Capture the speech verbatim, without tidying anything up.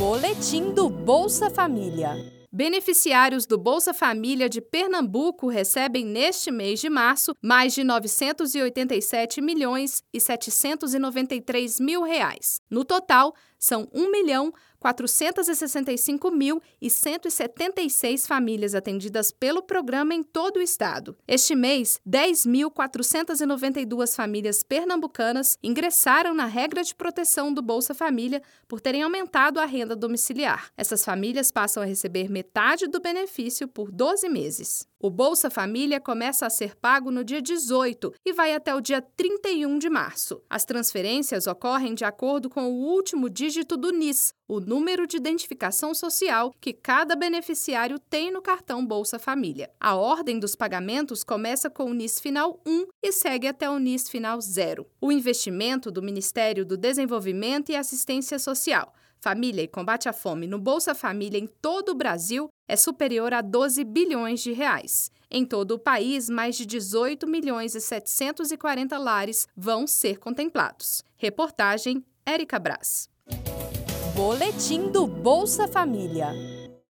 Boletim do Bolsa Família. Beneficiários do Bolsa Família de Pernambuco recebem neste mês de março mais de novecentos e oitenta e sete milhões e setecentos e noventa e três mil reais. No total, são um milhão quatrocentos e sessenta e cinco mil e cento e setenta e seis famílias atendidas pelo programa em todo o estado. Este mês, dez mil quatrocentos e noventa e duas famílias pernambucanas ingressaram na regra de proteção do Bolsa Família por terem aumentado a renda domiciliar. Essas famílias passam a receber metade do benefício por doze meses. O Bolsa Família começa a ser pago no dia dezoito e vai até o dia trinta e um de março. As transferências ocorrem de acordo com o último dígito do N I S, o número de identificação social que cada beneficiário tem no cartão Bolsa Família. A ordem dos pagamentos começa com o N I S final um e segue até o N I S final zero. O investimento do Ministério do Desenvolvimento e Assistência Social, Família e Combate à Fome no Bolsa Família em todo o Brasil é superior a doze bilhões de reais. Em todo o país, mais de dezoito milhões e setecentos e quarenta lares vão ser contemplados. Reportagem Érica Braz. Boletim do Bolsa Família.